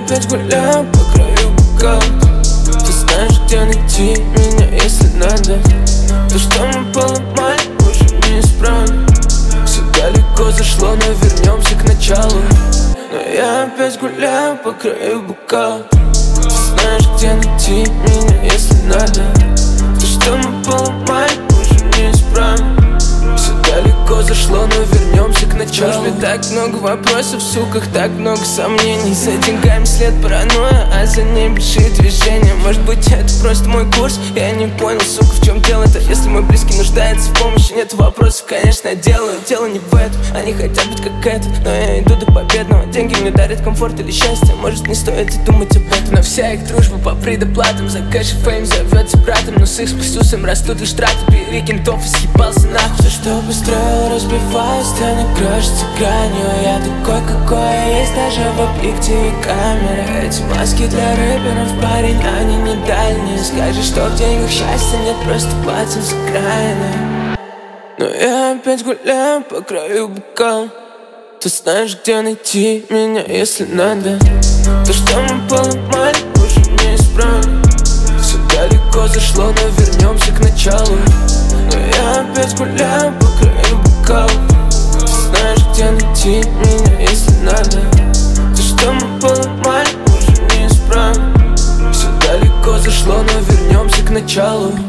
опять гуляю по краю бокала. Ты знаешь, где найти меня, если надо. То, что мы поломали, уже не исправим. Все далеко зашло, но вернемся к началу. Но я опять гуляю по краю бокала. Ты знаешь, где найти меня, если надо. То, что мы поломали, уже не исправим. Все далеко зашло, но вернемся к началу. В службе так много вопросов, в суках так много сомнений. За деньгами след паранойя, а за ней большие движения. Может быть, это просто мой курс? Я не понял, сука, в чем дело-то? Если мой близкий нуждается в помощи, нет вопросов, конечно, я делаю. Дело не в этом, они хотят быть как это, но я иду до победного. Деньги мне дарят комфорт или счастье, может, не стоит и думать об этом. Но вся их дружба по предоплатам, за кэш и фейм зовется братом. Но с их спустусом растут лишь траты, бери кентов и съебался нахуй. Все, что построил, разбиваюсь, станет крошится гранью. Я такой, какой я есть, даже в объективе камеры. Эти маски для рэперов, парень, они не дальние. Скажешь, что в деньгах счастья нет, просто платим за крайне. Но я опять гуляю по краю бокала. Ты знаешь, где найти меня, если надо. То, что мы поломали, уже не исправим. Все далеко зашло, но вернемся к началу. Но я опять гуляю по краю бокала. Ты знаешь, где найти меня, если надо. То, что мы поломали, уже не исправим. Все далеко зашло, но вернемся к началу.